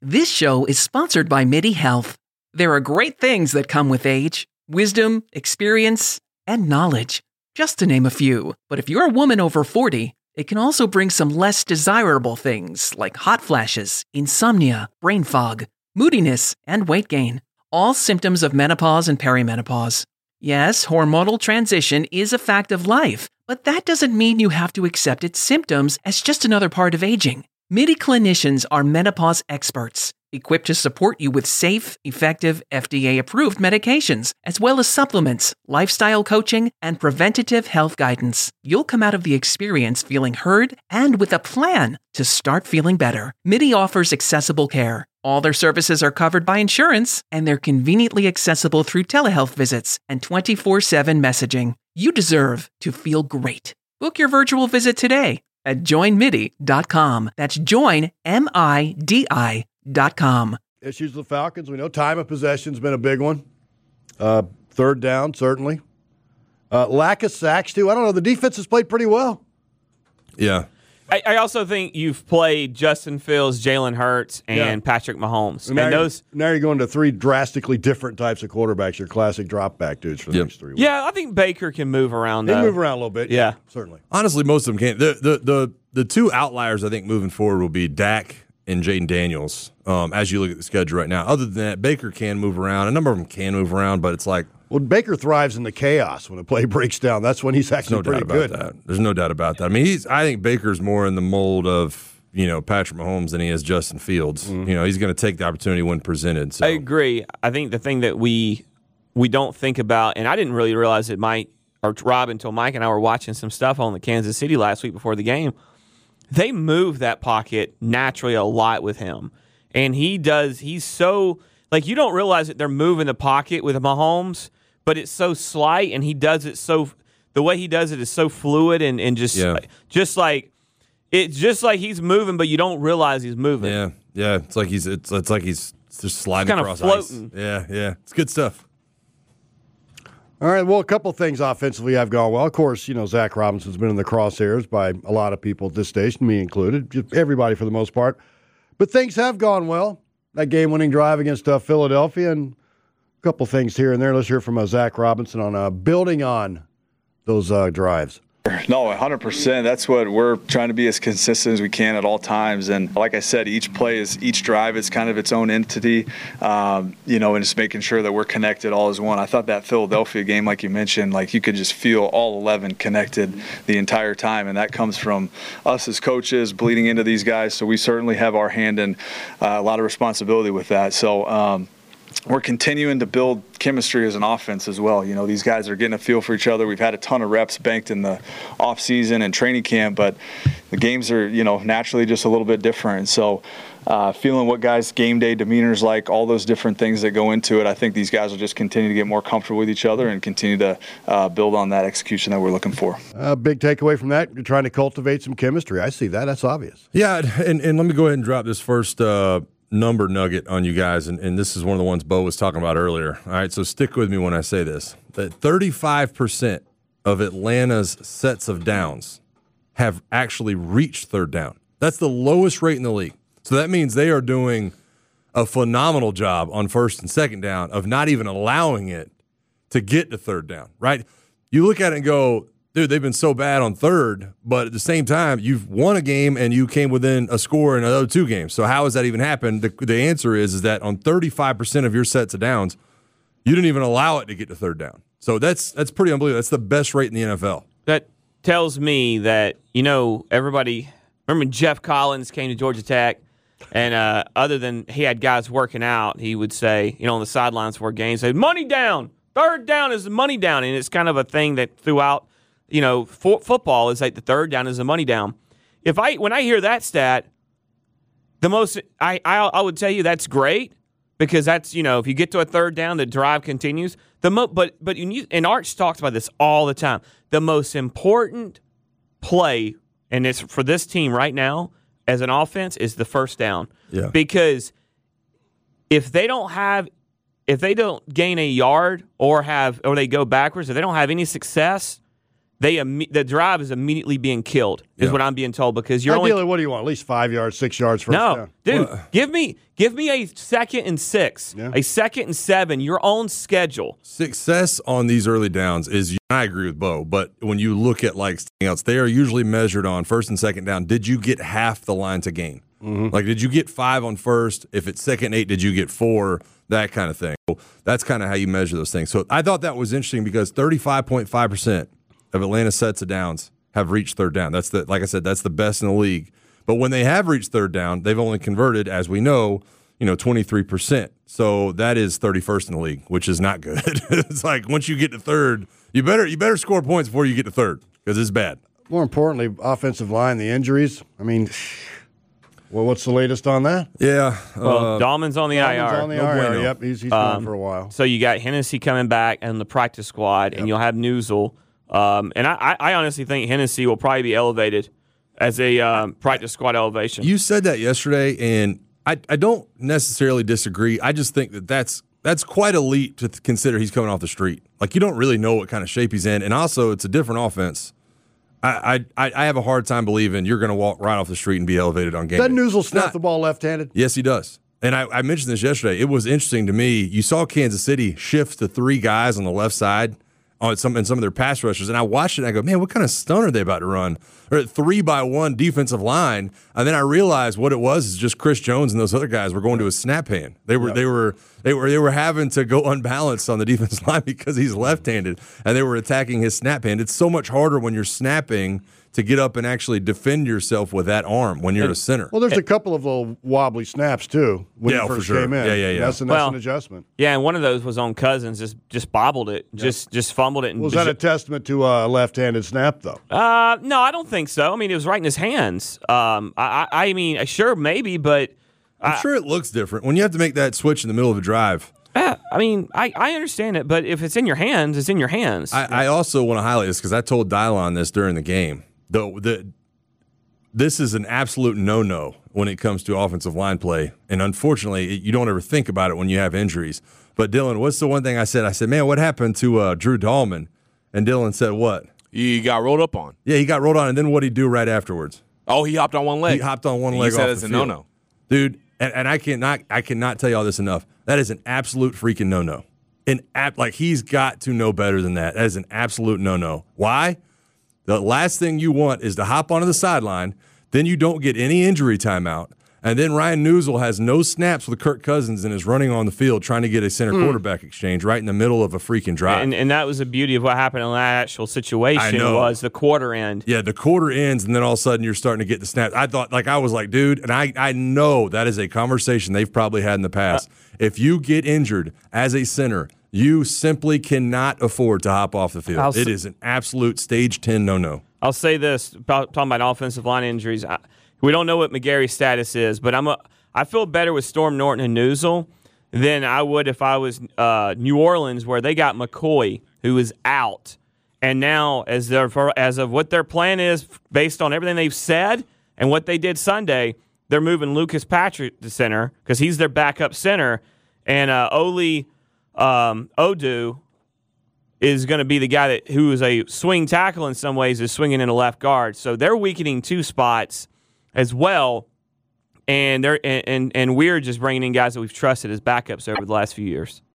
This show is sponsored by MIDI Health. There are great things that come with age: wisdom, experience, and knowledge, just to name a few. But if you're a woman over 40, it can also bring some less desirable things like hot flashes, insomnia, brain fog, moodiness, and weight gain, all symptoms of menopause and perimenopause. Yes, hormonal transition is a fact of life, but that doesn't mean you have to accept its symptoms as just another part of aging. MIDI clinicians are menopause experts, equipped to support you with safe, effective, FDA-approved medications, as well as supplements, lifestyle coaching, and preventative health guidance. You'll come out of the experience feeling heard and with a plan to start feeling better. MIDI offers accessible care. All their services are covered by insurance, and they're conveniently accessible through telehealth visits and 24/7 messaging. You deserve to feel great. Book your virtual visit today at joinmidi.com. That's joinmidi.com. Issues with the Falcons. We know time of possession's been a big one. Third down, certainly. Lack of sacks, too. I don't know. The defense has played pretty well. Yeah. I also think you've played Justin Fields, Jalen Hurts, and Patrick Mahomes. Now you're going to three drastically different types of quarterbacks, your classic drop-back dudes for the next 3 weeks. Yeah, I think Baker can move around. They move around a little bit. Yeah, certainly. Honestly, most of them can't. The two outliers I think moving forward will be Dak and Jaden Daniels as you look at the schedule right now. Other than that, Baker can move around. A number of them can move around, but it's like, well, Baker thrives in the chaos when a play breaks down. That's when he's actually pretty good. There's no doubt about that. I mean, I think Baker's more in the mold of, Patrick Mahomes than he is Justin Fields. Mm-hmm. He's going to take the opportunity when presented. So. I agree. I think the thing that we don't think about, and I didn't really realize it, Rob, until Mike and I were watching some stuff on the Kansas City last week before the game. They move that pocket naturally a lot with him. And he's so, you don't realize that they're moving the pocket with Mahomes, but it's so slight, and he does it the way he does it is so fluid and just like he's moving, but you don't realize he's moving. Yeah. It's like he's just sliding across floating. Ice. Yeah. It's good stuff. All right, well, a couple things offensively have gone well. Of course, Zach Robinson's been in the crosshairs by a lot of people at this station, me included, just everybody for the most part. But things have gone well. That game-winning drive against Philadelphia, and a couple things here and there. Let's hear from Zach Robinson on building on those drives. No, 100%. That's what we're trying to be as consistent as we can at all times. And like I said, each drive is kind of its own entity, and just making sure that we're connected all as one. I thought that Philadelphia game, like you mentioned, you could just feel all 11 connected the entire time. And that comes from us as coaches bleeding into these guys. So we certainly have our hand in a lot of responsibility with that. So, we're continuing to build chemistry as an offense as well. These guys are getting a feel for each other. We've had a ton of reps banked in the offseason and training camp, but the games are, naturally just a little bit different. So feeling what guys' game day demeanor is like, all those different things that go into it, I think these guys will just continue to get more comfortable with each other and continue to build on that execution that we're looking for. Big takeaway from that, you're trying to cultivate some chemistry. I see that. That's obvious. Yeah, and let me go ahead and drop this first number nugget on you guys, and this is one of the ones Bo was talking about earlier. All right, so stick with me when I say this. That 35% of Atlanta's sets of downs have actually reached third down. That's the lowest rate in the league. So that means they are doing a phenomenal job on first and second down of not even allowing it to get to third down, right? You look at it and go, dude, they've been so bad on third, but at the same time, you've won a game and you came within a score in another two games. So how has that even happened? The answer is that on 35% of your sets of downs, you didn't even allow it to get to third down. So that's pretty unbelievable. That's the best rate in the NFL. That tells me that, everybody – remember when Jeff Collins came to Georgia Tech, and other than he had guys working out, he would say, on the sidelines for games, say, money down. Third down is the money down. And it's kind of a thing that throughout – football is like the third down is the money down. When I hear that stat, I would tell you that's great because that's if you get to a third down, the drive continues. And Arch talks about this all the time. The most important play, and it's for this team right now as an offense, is the first down. Yeah. Because if they don't gain a yard or they go backwards, if they don't have any success, the drive is immediately being killed, is what I'm being told, because you're Ideally, what do you want? At least 5 yards, 6 yards first down. Dude, give me a 2nd and 6, a 2nd and 7, your own schedule. Success on these early downs is, I agree with Bo, but when you look at like something else, they are usually measured on 1st and 2nd down. Did you get half the line to gain? Like, did you get 5 on 1st? If it's 2nd and 8, did you get 4? That kind of thing. So that's kind of how you measure those things. So I thought that was interesting because 35.5% of Atlanta sets of downs have reached 3rd down. Like I said, that's the best in the league. But when they have reached 3rd down, they've only converted, as we know, 23%. So that is 31st in the league, which is not good. It's like once you get to 3rd, you better score points before you get to 3rd because it's bad. More importantly, offensive line, the injuries. I mean, well, what's the latest on that? Yeah. Well, Dahlman's on the IR. On the No IR. bueno. Yep, he's gone for a while. So you got Hennessy coming back and the practice squad, and you'll have Newsel. And I honestly think Hennessy will probably be elevated as a practice squad elevation. You said that yesterday, and I don't necessarily disagree. I just think that's quite a leap to consider he's coming off the street. Like, you don't really know what kind of shape he's in, and also it's a different offense. I have a hard time believing you're going to walk right off the street and be elevated on game. Doesn't day. Newsel snap the ball left-handed? Yes, he does. And I mentioned this yesterday. It was interesting to me. You saw Kansas City shift to 3 guys on the left side in some of their pass rushers, and I watched it and I go, man, what kind of stunt are they about to run? They're at 3-by-1 defensive line, and then I realized what it was is just Chris Jones and those other guys were going to his snap hand. They were having to go unbalanced on the defensive line because he's left-handed, and they were attacking his snap hand. It's so much harder when you're snapping to get up and actually defend yourself with that arm when you're a center. Well, there's a couple of little wobbly snaps, too, when he for first sure. came in. Yeah. That's an adjustment. Yeah, and one of those was on Cousins, just bobbled it, just fumbled it. And Was that a testament to a left-handed snap, though? No, I don't think so. I mean, it was right in his hands. I mean, sure, maybe, but I'm sure it looks different when you have to make that switch in the middle of a drive. I mean, I understand it, but if it's in your hands, it's in your hands. I also want to highlight this because I told Dylon this during the game. This is an absolute no-no when it comes to offensive line play, and unfortunately, you don't ever think about it when you have injuries. But Dylan, what's the one thing I said? I said, man, what happened to Drew Dahlman? And Dylan said, what? He got rolled up on. Yeah, he got rolled on, and then what did he do right afterwards? Oh, he hopped on one leg. He hopped on one leg. You said off it's the a field. no-no, dude. And I cannot tell y'all this enough. That is an absolute freaking no-no. Like, he's got to know better than that. That is an absolute no-no. Why? The last thing you want is to hop onto the sideline, then you don't get any injury timeout, and then Ryan Newsel has no snaps with Kirk Cousins and is running on the field trying to get a center quarterback exchange right in the middle of a freaking drive. And that was the beauty of what happened in that actual situation was the quarter end. Yeah, the quarter ends, and then all of a sudden you're starting to get the snaps. I was like, dude, and I know that is a conversation they've probably had in the past. If you get injured as a center, you simply cannot afford to hop off the field. It is an absolute stage 10 no-no. I'll say this, talking about offensive line injuries. We don't know what McGarry's status is, but I feel better with Storm Norton and Newsel than I would if I was New Orleans, where they got McCoy, who is out. And now, as of what their plan is, based on everything they've said and what they did Sunday, they're moving Lucas Patrick to center because he's their backup center. And Oli Odu is going to be the guy who is a swing tackle in some ways, is swinging in a left guard. So they're weakening 2 spots as well, and we're just bringing in guys that we've trusted as backups over the last few years.